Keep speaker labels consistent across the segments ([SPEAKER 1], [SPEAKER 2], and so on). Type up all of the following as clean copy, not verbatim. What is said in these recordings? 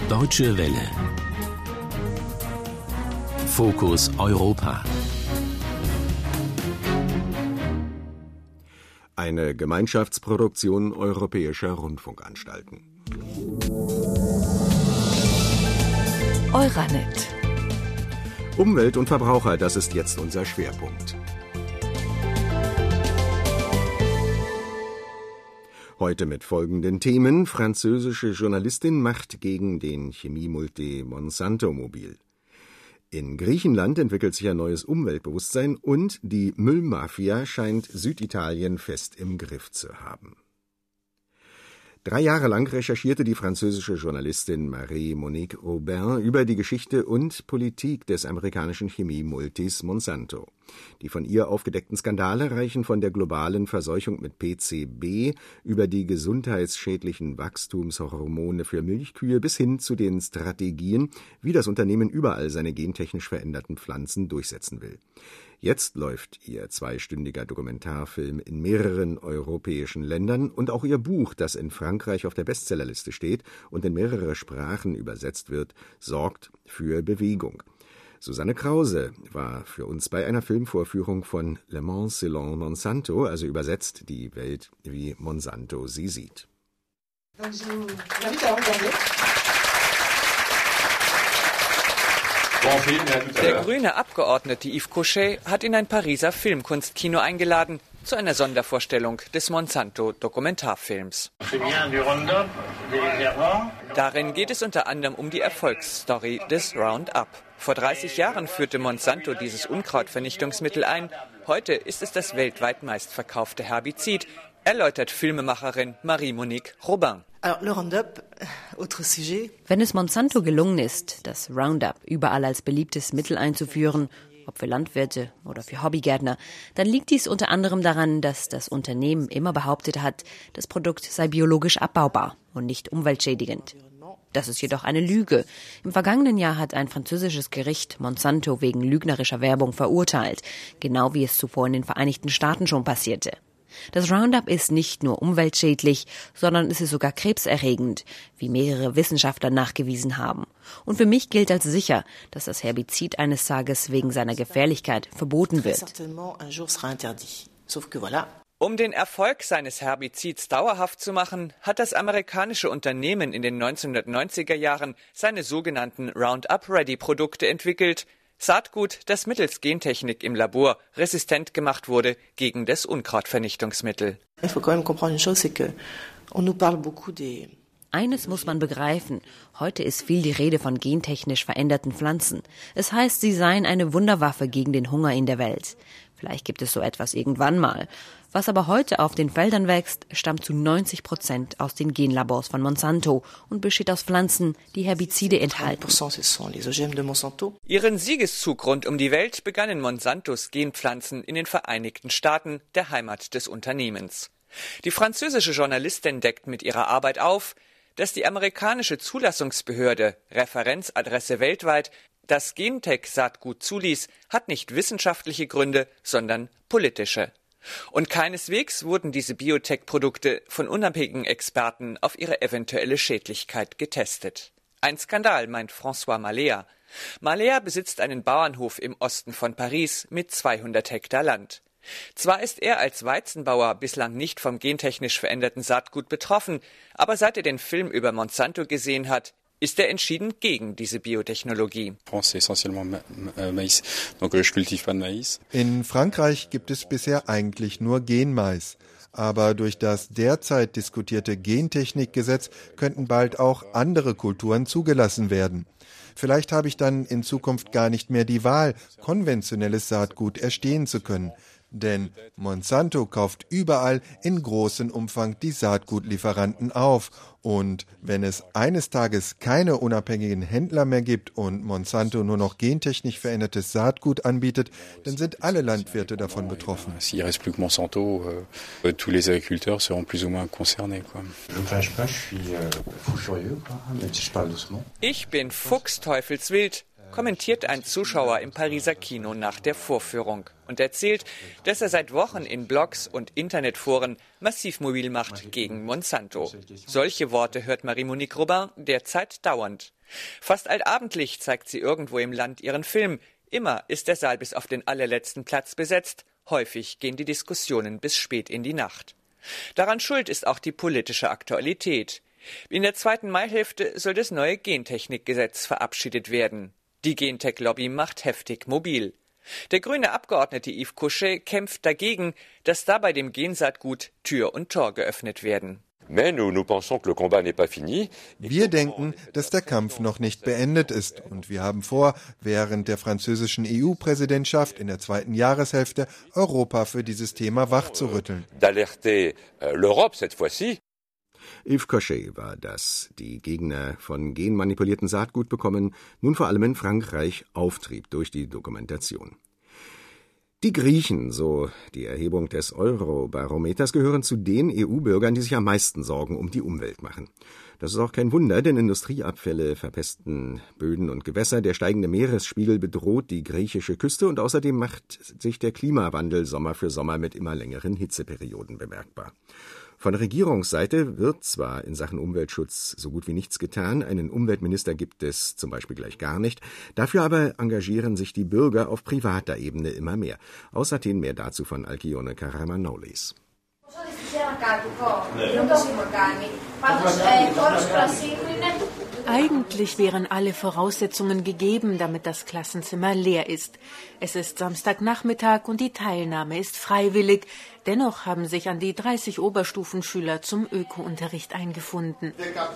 [SPEAKER 1] Deutsche Welle. Fokus Europa.
[SPEAKER 2] Eine Gemeinschaftsproduktion europäischer Rundfunkanstalten.
[SPEAKER 3] Euranet.
[SPEAKER 2] Umwelt und Verbraucher, das ist jetzt unser Schwerpunkt. Heute mit folgenden Themen. Französische Journalistin macht gegen den Chemiemulti Monsanto mobil. In Griechenland entwickelt sich ein neues Umweltbewusstsein und die Müllmafia scheint Süditalien fest im Griff zu haben. 3 Jahre lang recherchierte die französische Journalistin Marie-Monique Robin über die Geschichte und Politik des amerikanischen Chemiemultis Monsanto. Die von ihr aufgedeckten Skandale reichen von der globalen Verseuchung mit PCB über die gesundheitsschädlichen Wachstumshormone für Milchkühe bis hin zu den Strategien, wie das Unternehmen überall seine gentechnisch veränderten Pflanzen durchsetzen will. Jetzt läuft ihr 2-stündiger Dokumentarfilm in mehreren europäischen Ländern und auch ihr Buch, das in Frankreich auf der Bestsellerliste steht und in mehrere Sprachen übersetzt wird, sorgt für Bewegung. Susanne Krause war für uns bei einer Filmvorführung von Le Monde selon Monsanto, also übersetzt die Welt, wie Monsanto sie sieht.
[SPEAKER 4] Der grüne Abgeordnete Yves Cochet hat in ein Pariser Filmkunstkino eingeladen zu einer Sondervorstellung des Monsanto-Dokumentarfilms. Darin geht es unter anderem um die Erfolgsstory des Roundup. Vor 30 Jahren führte Monsanto dieses Unkrautvernichtungsmittel ein. Heute ist es das weltweit meistverkaufte Herbizid, erläutert Filmemacherin Marie-Monique Robin.
[SPEAKER 3] Wenn es Monsanto gelungen ist, das Roundup überall als beliebtes Mittel einzuführen, ob für Landwirte oder für Hobbygärtner, dann liegt dies unter anderem daran, dass das Unternehmen immer behauptet hat, das Produkt sei biologisch abbaubar und nicht umweltschädigend. Das ist jedoch eine Lüge. Im vergangenen Jahr hat ein französisches Gericht Monsanto wegen lügnerischer Werbung verurteilt, genau wie es zuvor in den Vereinigten Staaten schon passierte. Das Roundup ist nicht nur umweltschädlich, sondern es ist sogar krebserregend, wie mehrere Wissenschaftler nachgewiesen haben. Und für mich gilt als sicher, dass das Herbizid eines Tages wegen seiner Gefährlichkeit verboten wird.
[SPEAKER 4] Um den Erfolg seines Herbizids dauerhaft zu machen, hat das amerikanische Unternehmen in den 1990er Jahren seine sogenannten Roundup-Ready-Produkte entwickelt. Saatgut, das mittels Gentechnik im Labor resistent gemacht wurde gegen das Unkrautvernichtungsmittel.
[SPEAKER 3] Eines muss man begreifen. Heute ist viel die Rede von gentechnisch veränderten Pflanzen. Es heißt, sie seien eine Wunderwaffe gegen den Hunger in der Welt. Vielleicht gibt es so etwas irgendwann mal. Was aber heute auf den Feldern wächst, stammt zu 90% aus den Genlabors von Monsanto und besteht aus Pflanzen, die Herbizide enthalten.
[SPEAKER 4] Ihren Siegeszug rund um die Welt begannen Monsantos Genpflanzen in den Vereinigten Staaten, der Heimat des Unternehmens. Die französische Journalistin deckt mit ihrer Arbeit auf, dass die amerikanische Zulassungsbehörde, Referenzadresse weltweit, das Gentech-Saatgut zuließ, hat nicht wissenschaftliche Gründe, sondern politische. Und keineswegs wurden diese Biotech-Produkte von unabhängigen Experten auf ihre eventuelle Schädlichkeit getestet. Ein Skandal, meint François Malea. Malea besitzt einen Bauernhof im Osten von Paris mit 200 Hektar Land. Zwar ist er als Weizenbauer bislang nicht vom gentechnisch veränderten Saatgut betroffen, aber seit er den Film über Monsanto gesehen hat, ist er entschieden gegen diese Biotechnologie.
[SPEAKER 5] In Frankreich gibt es bisher eigentlich nur Genmais. Aber durch das derzeit diskutierte Gentechnikgesetz könnten bald auch andere Kulturen zugelassen werden. Vielleicht habe ich dann in Zukunft gar nicht mehr die Wahl, konventionelles Saatgut erstehen zu können. Denn Monsanto kauft überall in großem Umfang die Saatgutlieferanten auf. Und wenn es eines Tages keine unabhängigen Händler mehr gibt und Monsanto nur noch gentechnisch verändertes Saatgut anbietet, dann sind alle Landwirte davon betroffen.
[SPEAKER 4] Ich bin fuchsteufelswild, kommentiert ein Zuschauer im Pariser Kino nach der Vorführung und erzählt, dass er seit Wochen in Blogs und Internetforen massiv mobil macht gegen Monsanto. Solche Worte hört Marie-Monique Robin derzeit dauernd. Fast allabendlich zeigt sie irgendwo im Land ihren Film. Immer ist der Saal bis auf den allerletzten Platz besetzt. Häufig gehen die Diskussionen bis spät in die Nacht. Daran schuld ist auch die politische Aktualität. In der zweiten Maihälfte soll das neue Gentechnikgesetz verabschiedet werden. Die Gentech-Lobby macht heftig mobil. Der grüne Abgeordnete Yves Cochet kämpft dagegen, dass dabei dem Gensaatgut Tür und Tor geöffnet werden.
[SPEAKER 5] Wir denken, dass der Kampf noch nicht beendet ist und wir haben vor, während der französischen EU-Präsidentschaft in der zweiten Jahreshälfte Europa für dieses Thema wachzurütteln.
[SPEAKER 2] Yves Cochet war das. Die Gegner von genmanipulierten Saatgut bekommen nun vor allem in Frankreich Auftrieb durch die Dokumentation. Die Griechen, so die Erhebung des Eurobarometers, gehören zu den EU-Bürgern, die sich am meisten Sorgen um die Umwelt machen. Das ist auch kein Wunder, denn Industrieabfälle verpesten Böden und Gewässer, der steigende Meeresspiegel bedroht die griechische Küste und außerdem macht sich der Klimawandel Sommer für Sommer mit immer längeren Hitzeperioden bemerkbar. Von Regierungsseite wird zwar in Sachen Umweltschutz so gut wie nichts getan, einen Umweltminister gibt es zum Beispiel gleich gar nicht, dafür aber engagieren sich die Bürger auf privater Ebene immer mehr. Aus Athen mehr dazu von Alkione Karamanoulis.
[SPEAKER 6] Eigentlich wären alle Voraussetzungen gegeben, damit das Klassenzimmer leer ist. Es ist Samstagnachmittag und die Teilnahme ist freiwillig. Dennoch haben sich an die 30 Oberstufenschüler zum Öko-Unterricht eingefunden.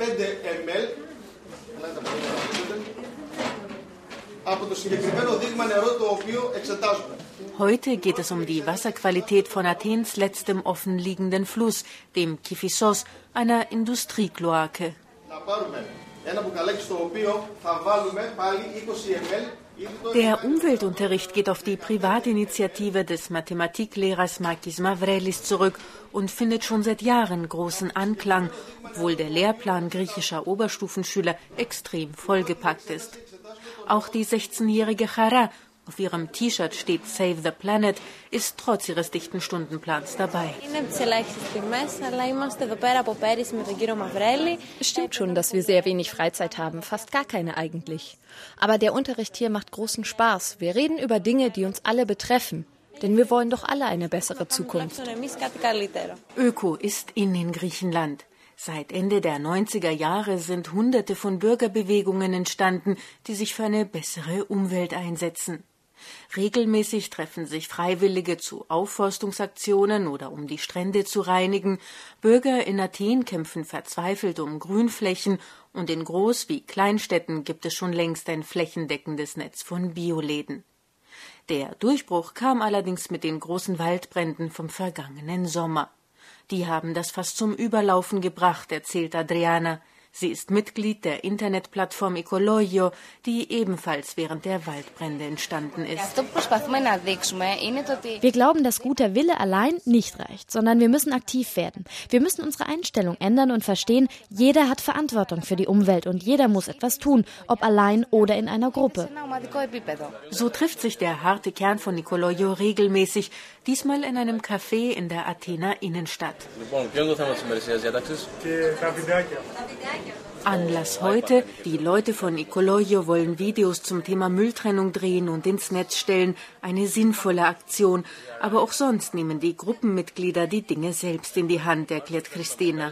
[SPEAKER 6] Heute geht es um die Wasserqualität von Athens letztem offenliegenden Fluss, dem Kifissos, einer Industriekloake. Der Umweltunterricht geht auf die Privatinitiative des Mathematiklehrers Makis Mavrelis zurück und findet schon seit Jahren großen Anklang, obwohl der Lehrplan griechischer Oberstufenschüler extrem vollgepackt ist. Auch die 16-jährige Chara, auf ihrem T-Shirt steht Save the Planet, ist trotz ihres dichten Stundenplans dabei.
[SPEAKER 7] Es stimmt schon, dass wir sehr wenig Freizeit haben, fast gar keine eigentlich. Aber der Unterricht hier macht großen Spaß. Wir reden über Dinge, die uns alle betreffen. Denn wir wollen doch alle eine bessere Zukunft.
[SPEAKER 6] Öko ist in Griechenland. Seit Ende der 90er Jahre sind Hunderte von Bürgerbewegungen entstanden, die sich für eine bessere Umwelt einsetzen. Regelmäßig treffen sich Freiwillige zu Aufforstungsaktionen oder um die Strände zu reinigen. Bürger in Athen kämpfen verzweifelt um Grünflächen und in Groß- wie Kleinstädten gibt es schon längst ein flächendeckendes Netz von Bioläden. Der Durchbruch kam allerdings mit den großen Waldbränden vom vergangenen Sommer. Die haben das fast zum Überlaufen gebracht, erzählt Adriana. Sie ist Mitglied der Internetplattform Ecologio, die ebenfalls während der Waldbrände entstanden ist.
[SPEAKER 8] Wir glauben, dass guter Wille allein nicht reicht, sondern wir müssen aktiv werden. Wir müssen unsere Einstellung ändern und verstehen, jeder hat Verantwortung für die Umwelt und jeder muss etwas tun, ob allein oder in einer Gruppe.
[SPEAKER 6] So trifft sich der harte Kern von Ecologio regelmäßig, diesmal in einem Café in der Athener Innenstadt. Anlass heute, die Leute von Ecologio wollen Videos zum Thema Mülltrennung drehen und ins Netz stellen, eine sinnvolle Aktion. Aber auch sonst nehmen die Gruppenmitglieder die Dinge selbst in die Hand, erklärt Christina.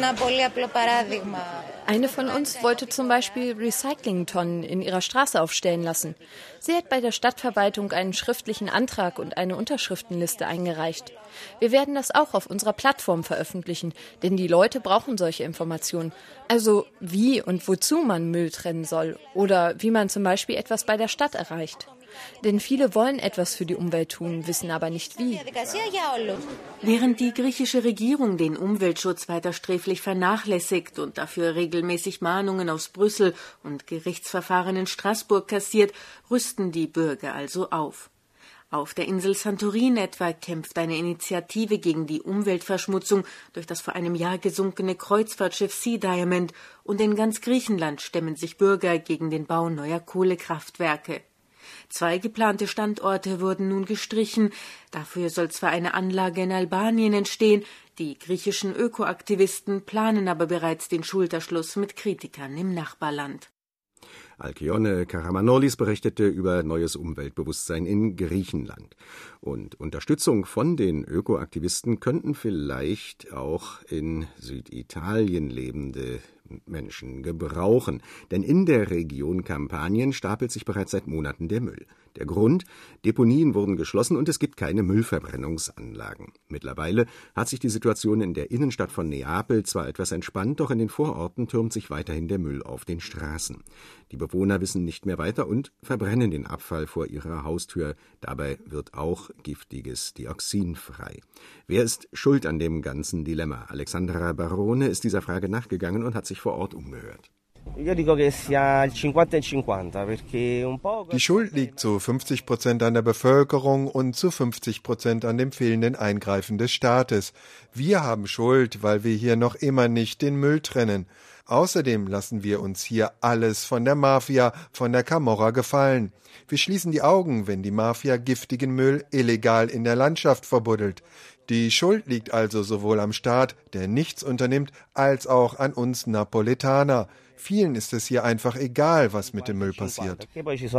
[SPEAKER 7] Eine von uns wollte zum Beispiel Recyclingtonnen in ihrer Straße aufstellen lassen. Sie hat bei der Stadtverwaltung einen schriftlichen Antrag und eine Unterschriftenliste eingereicht. Wir werden das auch auf unserer Plattform veröffentlichen, denn die Leute brauchen solche Informationen. Also wie und wozu man Müll trennen soll oder wie man zum Beispiel etwas bei der Stadt erreicht. Denn viele wollen etwas für die Umwelt tun, wissen aber nicht wie.
[SPEAKER 6] Während die griechische Regierung den Umweltschutz weiter sträflich vernachlässigt und dafür regelmäßig Mahnungen aus Brüssel und Gerichtsverfahren in Straßburg kassiert, rüsten die Bürger also auf. Auf der Insel Santorin etwa kämpft eine Initiative gegen die Umweltverschmutzung durch das vor einem Jahr gesunkene Kreuzfahrtschiff Sea Diamond, und in ganz Griechenland stemmen sich Bürger gegen den Bau neuer Kohlekraftwerke. 2 geplante Standorte wurden nun gestrichen. Dafür soll zwar eine Anlage in Albanien entstehen, die griechischen Ökoaktivisten planen aber bereits den Schulterschluss mit Kritikern im Nachbarland.
[SPEAKER 2] Alkyone Karamanolis berichtete über neues Umweltbewusstsein in Griechenland. Und Unterstützung von den Ökoaktivisten könnten vielleicht auch in Süditalien lebende Menschen gebrauchen. Denn in der Region Kampanien stapelt sich bereits seit Monaten der Müll. Der Grund: Deponien wurden geschlossen und es gibt keine Müllverbrennungsanlagen. Mittlerweile hat sich die Situation in der Innenstadt von Neapel zwar etwas entspannt, doch in den Vororten türmt sich weiterhin der Müll auf den Straßen. Die Bewohner wissen nicht mehr weiter und verbrennen den Abfall vor ihrer Haustür. Dabei wird auch giftiges Dioxin frei. Wer ist schuld an dem ganzen Dilemma? Alexandra Barone ist dieser Frage nachgegangen und hat sich vor Ort umgehört.
[SPEAKER 5] Die Schuld liegt zu 50% an der Bevölkerung und zu 50% an dem fehlenden Eingreifen des Staates. Wir haben Schuld, weil wir hier noch immer nicht den Müll trennen. Außerdem lassen wir uns hier alles von der Mafia, von der Camorra gefallen. Wir schließen die Augen, wenn die Mafia giftigen Müll illegal in der Landschaft verbuddelt. Die Schuld liegt also sowohl am Staat, der nichts unternimmt, als auch an uns Napoletaner. Vielen ist es hier einfach egal, was mit dem Müll passiert.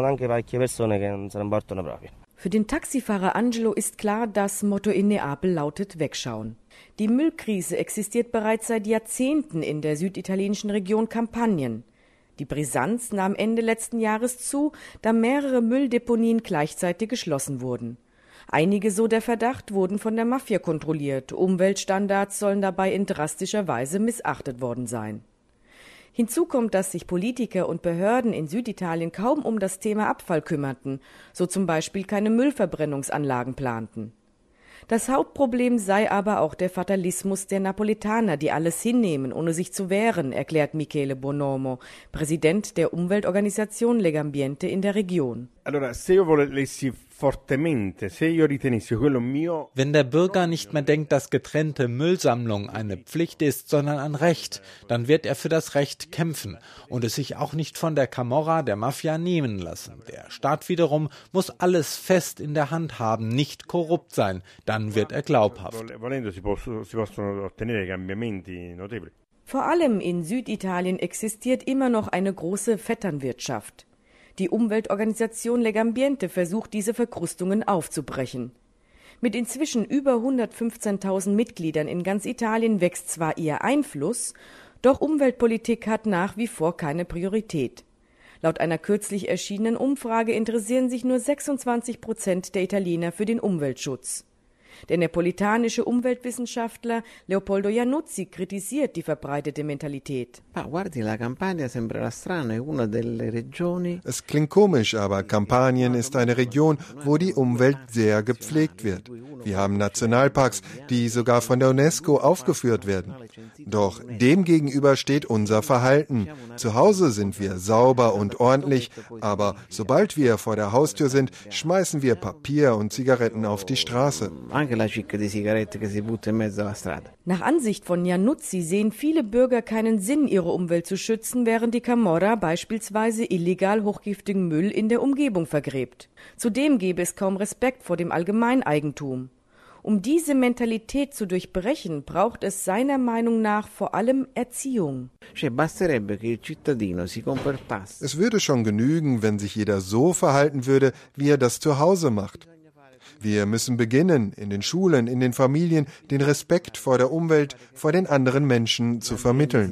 [SPEAKER 9] Für den Taxifahrer Angelo ist klar, das Motto in Neapel lautet Wegschauen. Die Müllkrise existiert bereits seit Jahrzehnten in der süditalienischen Region Kampanien. Die Brisanz nahm Ende letzten Jahres zu, da mehrere Mülldeponien gleichzeitig geschlossen wurden. Einige, so der Verdacht, wurden von der Mafia kontrolliert. Umweltstandards sollen dabei in drastischer Weise missachtet worden sein. Hinzu kommt, dass sich Politiker und Behörden in Süditalien kaum um das Thema Abfall kümmerten, so zum Beispiel keine Müllverbrennungsanlagen planten. Das Hauptproblem sei aber auch der Fatalismus der Napoletaner, die alles hinnehmen, ohne sich zu wehren, erklärt Michele Bonomo, Präsident der Umweltorganisation Legambiente in der Region.
[SPEAKER 10] Wenn der Bürger nicht mehr denkt, dass getrennte Müllsammlung eine Pflicht ist, sondern ein Recht, dann wird er für das Recht kämpfen und es sich auch nicht von der Camorra, der Mafia, nehmen lassen. Der Staat wiederum muss alles fest in der Hand haben, nicht korrupt sein, dann wird er glaubhaft.
[SPEAKER 9] Vor allem in Süditalien existiert immer noch eine große Vetternwirtschaft. Die Umweltorganisation Legambiente versucht, diese Verkrustungen aufzubrechen. Mit inzwischen über 115.000 Mitgliedern in ganz Italien wächst zwar ihr Einfluss, doch Umweltpolitik hat nach wie vor keine Priorität. Laut einer kürzlich erschienenen Umfrage interessieren sich nur 26% der Italiener für den Umweltschutz. Der neapolitanische Umweltwissenschaftler Leopoldo Iannuzzi kritisiert die verbreitete Mentalität.
[SPEAKER 5] Es klingt komisch, aber Kampanien ist eine Region, wo die Umwelt sehr gepflegt wird. Wir haben Nationalparks, die sogar von der UNESCO aufgeführt werden. Doch dem gegenüber steht unser Verhalten. Zu Hause sind wir sauber und ordentlich, aber sobald wir vor der Haustür sind, schmeißen wir Papier und Zigaretten auf die Straße.
[SPEAKER 9] Nach Ansicht von Iannuzzi sehen viele Bürger keinen Sinn, ihre Umwelt zu schützen, während die Camorra beispielsweise illegal hochgiftigen Müll in der Umgebung vergräbt. Zudem gäbe es kaum Respekt vor dem Allgemeineigentum. Um diese Mentalität zu durchbrechen, braucht es seiner Meinung nach vor allem Erziehung.
[SPEAKER 5] Es würde schon genügen, wenn sich jeder so verhalten würde, wie er das zu Hause macht. Wir müssen beginnen, in den Schulen, in den Familien, den Respekt vor der Umwelt, vor den anderen Menschen zu vermitteln.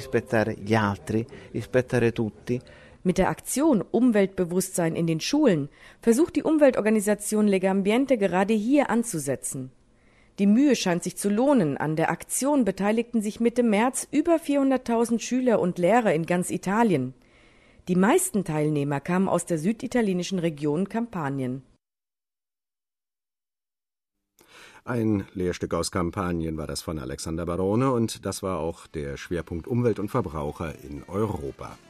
[SPEAKER 9] Mit der Aktion Umweltbewusstsein in den Schulen versucht die Umweltorganisation Legambiente gerade hier anzusetzen. Die Mühe scheint sich zu lohnen. An der Aktion beteiligten sich Mitte März über 400.000 Schüler und Lehrer in ganz Italien. Die meisten Teilnehmer kamen aus der süditalienischen Region Kampanien.
[SPEAKER 2] Ein Lehrstück aus Kampanien war das von Alexander Barone und das war auch der Schwerpunkt Umwelt und Verbraucher in Europa.